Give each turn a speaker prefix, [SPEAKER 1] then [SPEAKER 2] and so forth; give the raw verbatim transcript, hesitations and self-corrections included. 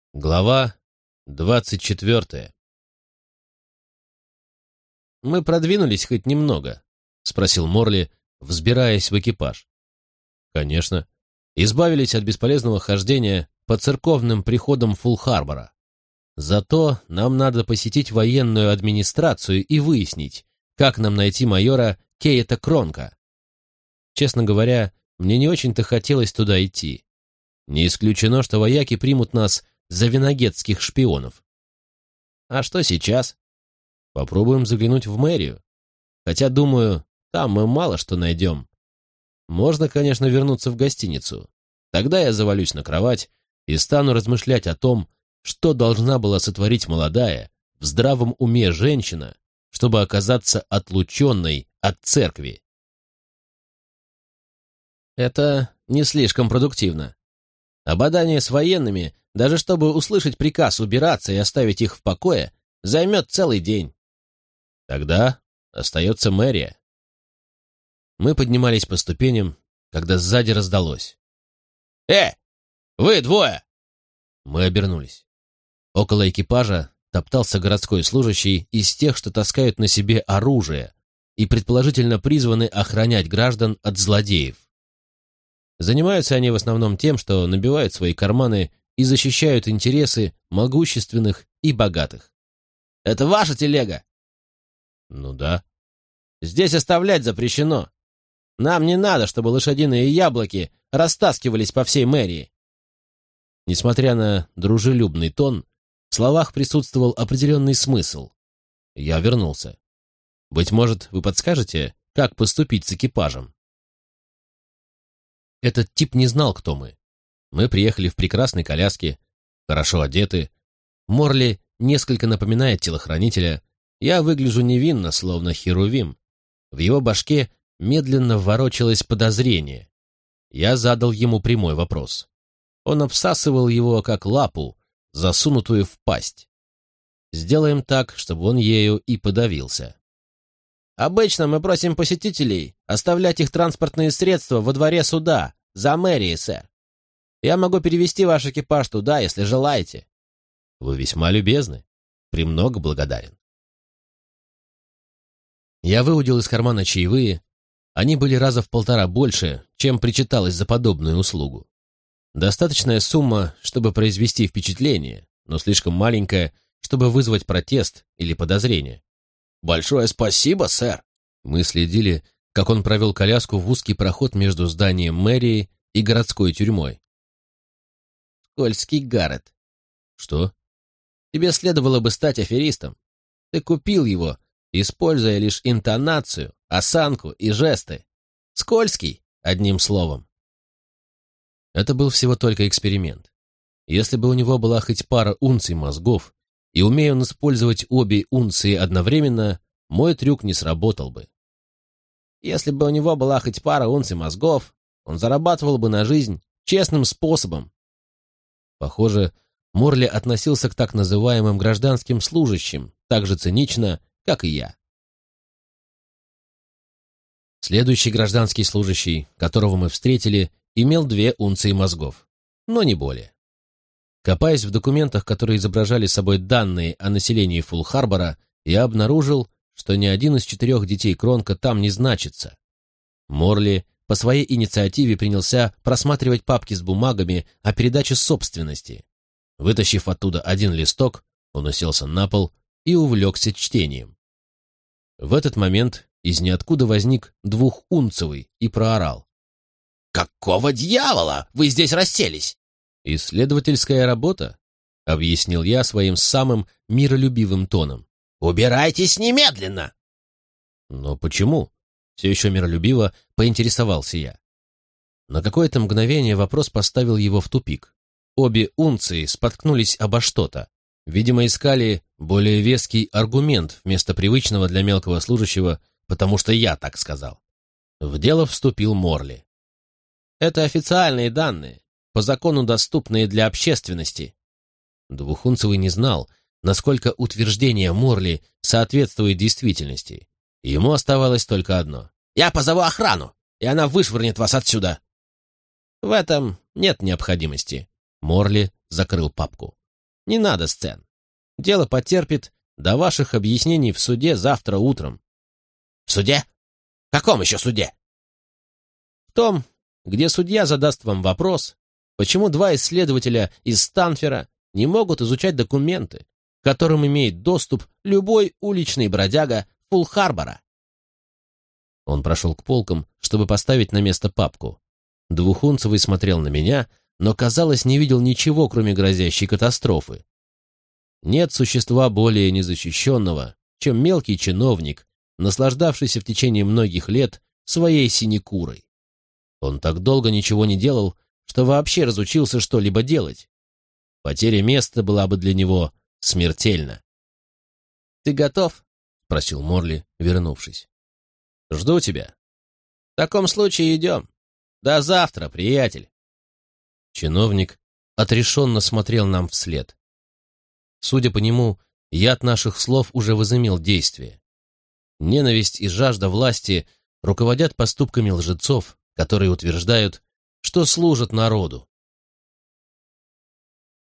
[SPEAKER 1] Глава двадцать четвертая. «Мы продвинулись хоть немного?» — спросил Морли, взбираясь в экипаж. «Конечно. Избавились от бесполезного хождения по церковным приходам Фулл-Харбора. Зато нам надо посетить военную администрацию и выяснить, как нам найти майора Кейта Кронка. Честно говоря, мне не очень-то хотелось туда идти. Не исключено, что вояки примут нас за виногетских шпионов. А что сейчас? Попробуем заглянуть в мэрию. Хотя, думаю, там мы мало что найдем. Можно, конечно, вернуться в гостиницу. Тогда я завалюсь на кровать и стану размышлять о том, что должна была сотворить молодая, в здравом уме женщина, чтобы оказаться отлученной от церкви. Это не слишком продуктивно. Ободание с военными, даже чтобы услышать приказ убираться и оставить их в покое, займет целый день. Тогда остается мэрия. Мы поднимались по ступеням, когда сзади раздалось. «Э, вы двое!» Мы обернулись. Около экипажа топтался городской служащий из тех, что таскают на себе оружие и предположительно призваны охранять граждан от злодеев. Занимаются они в основном тем, что набивают свои карманы и защищают интересы могущественных и богатых. «Это ваша телега?» «Ну да». «Здесь оставлять запрещено. Нам не надо, чтобы лошадиные яблоки растаскивались по всей мэрии». Несмотря на дружелюбный тон, в словах присутствовал определенный смысл. Я вернулся. «Быть может, вы подскажете, как поступить с экипажем?» Этот тип не знал, кто мы. Мы приехали в прекрасной коляске, хорошо одеты. Морли несколько напоминает телохранителя. Я выгляжу невинно, словно херувим. В его башке медленно ворочалось подозрение. Я задал ему прямой вопрос. Он обсасывал его, как лапу, засунутую в пасть. Сделаем так, чтобы он ею и подавился. «Обычно мы просим посетителей оставлять их транспортные средства во дворе суда, за мэрией, сэр. Я могу перевести ваш экипаж туда, если желаете». «Вы весьма любезны. Премного благодарен». Я выудил из кармана чаевые. Они были раза в полтора больше, чем причиталось за подобную услугу. Достаточная сумма, чтобы произвести впечатление, но слишком маленькая, чтобы вызвать протест или подозрение. «Большое спасибо, сэр!» Мы следили, как он провел коляску в узкий проход между зданием мэрии и городской тюрьмой. «Скользкий Гаррет». «Что?» «Тебе следовало бы стать аферистом. Ты купил его, используя лишь интонацию, осанку и жесты. Скользкий, одним словом». Это был всего только эксперимент. Если бы у него была хоть пара унций мозгов, и умея он использовать обе унции одновременно, мой трюк не сработал бы. Если бы у него была хоть пара унций мозгов, он зарабатывал бы на жизнь честным способом. Похоже, Морли относился к так называемым гражданским служащим так же цинично, как и я. Следующий гражданский служащий, которого мы встретили, имел две унции мозгов, но не более. Копаясь в документах, которые изображали собой данные о населении Фулл-Харбора, я обнаружил, что ни один из четырех детей Кронка там не значится. Морли по своей инициативе принялся просматривать папки с бумагами о передаче собственности. Вытащив оттуда один листок, он уселся на пол и увлекся чтением. В этот момент из ниоткуда возник двухунцевый и проорал. «Какого дьявола вы здесь расселись?» «Исследовательская работа», — объяснил я своим самым миролюбивым тоном. «Убирайтесь немедленно!» «Но почему?» — все еще миролюбиво поинтересовался я. На какое-то мгновение вопрос поставил его в тупик. Обе унции споткнулись обо что-то. Видимо, искали более веский аргумент вместо привычного для мелкого служащего, потому что я так сказал. В дело вступил Морли. «Это официальные данные, по закону доступные для общественности». Двухунцевый не знал, насколько утверждение Морли соответствует действительности. Ему оставалось только одно. «Я позову охрану, и она вышвырнет вас отсюда». «В этом нет необходимости». Морли закрыл папку. Не надо сцен. Дело потерпит до ваших объяснений в суде завтра утром».
[SPEAKER 2] «В суде? В каком еще суде?»
[SPEAKER 1] «В том, где судья задаст вам вопрос, почему два исследователя из Станфера не могут изучать документы, к которым имеет доступ любой уличный бродяга Фулл-Харбора». Он прошел к полкам, чтобы поставить на место папку. Двухунцевый смотрел на меня, но, казалось, не видел ничего, кроме грозящей катастрофы. Нет существа более незащищенного, чем мелкий чиновник, наслаждавшийся в течение многих лет своей синекурой. Он так долго ничего не делал, что вообще разучился что-либо делать. Потеря места была бы для него смертельна. «Ты готов?» — спросил Морли, вернувшись. «Жду тебя». «В таком случае идем. До завтра, приятель». Чиновник отрешенно смотрел нам вслед. Судя по нему, яд наших слов уже возымел действие. Ненависть и жажда власти руководят поступками лжецов, которые утверждают, что служат народу.